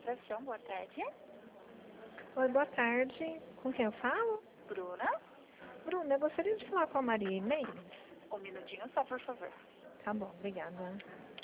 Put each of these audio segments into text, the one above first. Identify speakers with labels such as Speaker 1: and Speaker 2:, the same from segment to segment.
Speaker 1: administração, boa tarde.
Speaker 2: Oi, boa tarde. Com quem eu falo?
Speaker 1: Bruna,
Speaker 2: Bruna, eu gostaria de falar com a Maria Inês.
Speaker 1: um minutinho só, por favor.
Speaker 2: Tá bom, obrigada.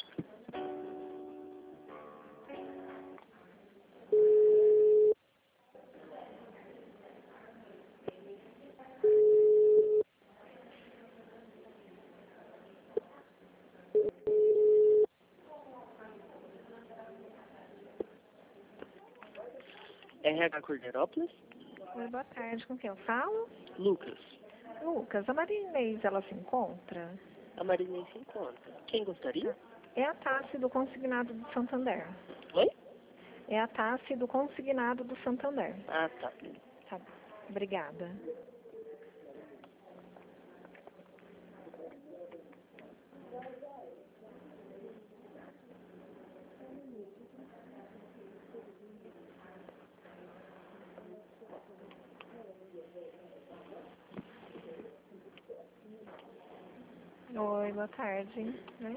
Speaker 3: RH Cordeirópolis?
Speaker 2: Oi, boa tarde. Com quem eu falo?
Speaker 3: Lucas.
Speaker 2: Lucas, a Maria Inês, ela se encontra?
Speaker 3: A Marinês se encontra. Quem gostaria?
Speaker 2: É a Tassi do Consignado do Santander.
Speaker 3: Oi?
Speaker 2: É a Tassi do Consignado do Santander.
Speaker 3: Ah, tá.
Speaker 2: Tá bom, obrigada. Oi, boa tarde. Né?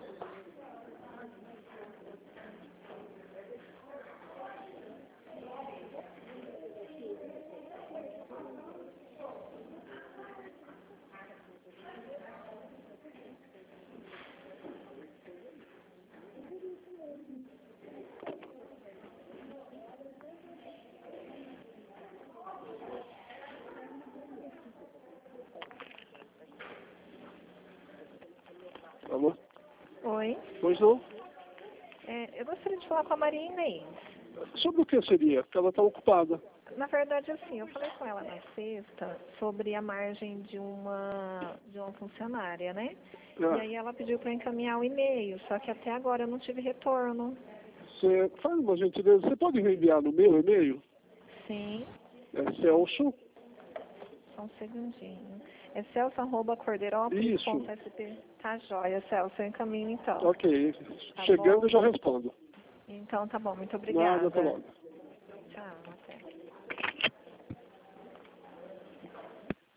Speaker 4: Alô?
Speaker 2: Oi,
Speaker 4: Pois não?
Speaker 2: eu gostaria de falar com a Maria Inês.
Speaker 4: Sobre o que seria? Porque ela está ocupada.
Speaker 2: Na verdade, assim, eu falei com ela na sexta sobre a margem de uma funcionária, né? E aí ela pediu para encaminhar o e-mail, só que até agora eu não tive retorno.
Speaker 4: Você faz uma gentileza, você pode reenviar no meu e-mail?
Speaker 2: Sim,
Speaker 4: É Celso.
Speaker 2: só um segundinho. É celso@cordeirópolis.sp. Tá joia, Celso, eu encaminho então.
Speaker 4: Ok.
Speaker 2: Tá
Speaker 4: Chegando
Speaker 2: bom.
Speaker 4: eu já respondo.
Speaker 2: Então tá bom, muito obrigada.
Speaker 4: Nada, até logo.
Speaker 2: Tchau, até.